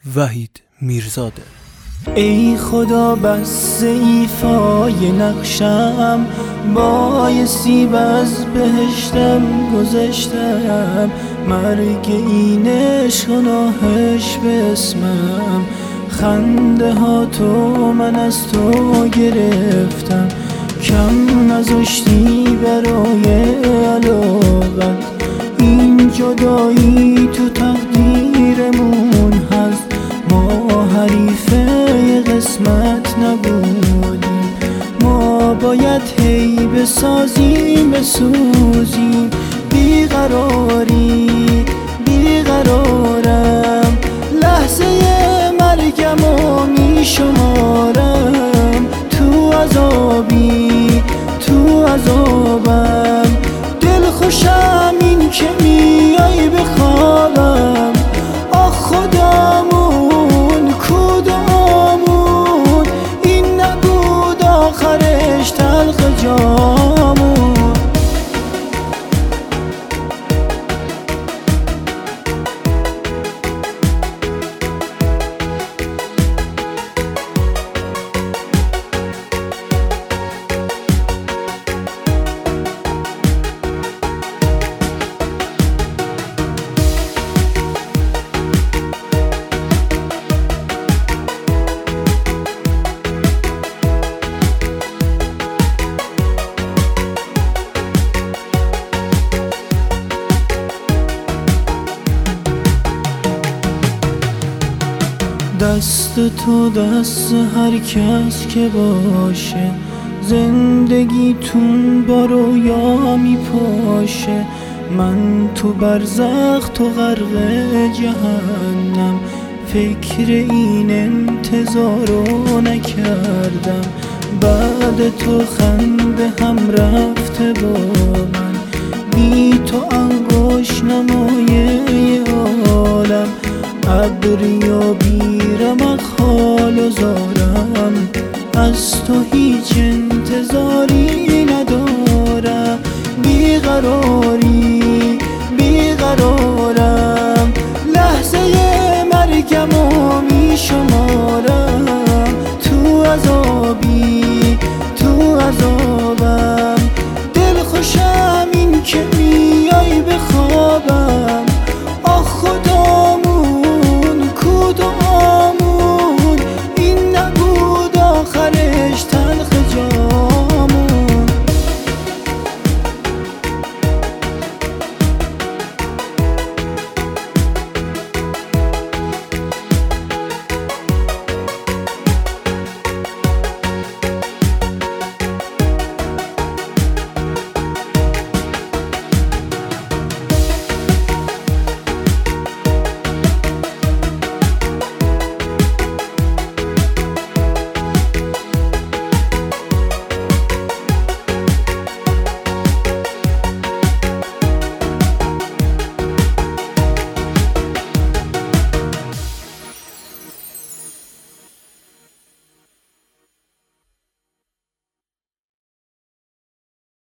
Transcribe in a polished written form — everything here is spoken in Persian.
وحید میرزاده. ای خدا بس ایفای نقشم، بایستی از بهشتم گذشتم، مرگ این عشق و ناهش به اسمم، خنده ها تو من از تو گرفتم، کم نذاشتی برای علاقت، این جدایی تو تقدیرمون هست، ما حریفه قسمت نبودیم، ما باید هی بسازیم بسوزیم، بیقرارم، لحظه مرگمو میشمارم، تو عذابم، دل خوشم این که میای بخوابم، آخ خدامون کدامون، این نبود آخرش تلخ جامون. دست تو دست هر کس که باشه، زندگیتون با رویا میپاشه، من تو برزخ تو غرق جهنم، فکر این انتظارو نکردم، بعد تو خنده هم رفته با من، بی تو انگوش نمایه عالم، ابری و بیرم خال و زارم، از تو هیچ انتظاری ندارم، بیقرارم، لحظه مرگمو میشمارم، تو عذابم، دل خوشم این که